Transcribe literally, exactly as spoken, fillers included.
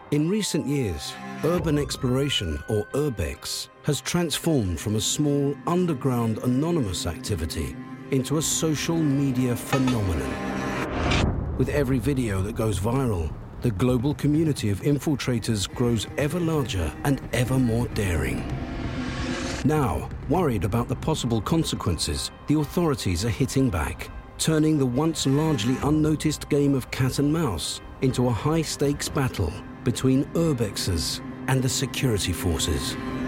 In recent years, urban exploration, or urbex, has transformed from a small, underground, anonymous activity into a social media phenomenon. With every video that goes viral, the global community of infiltrators grows ever larger and ever more daring. Now, worried about the possible consequences, the authorities are hitting back, turning the once largely unnoticed game of cat and mouse into a high-stakes battle between urbexers and the security forces.